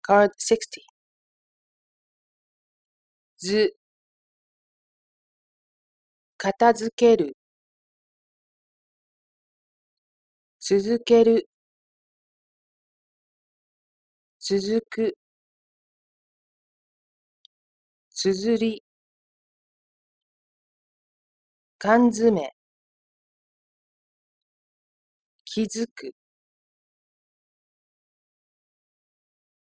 Card 60. 図、片付ける、続ける、続く、綴り、缶詰、気づく。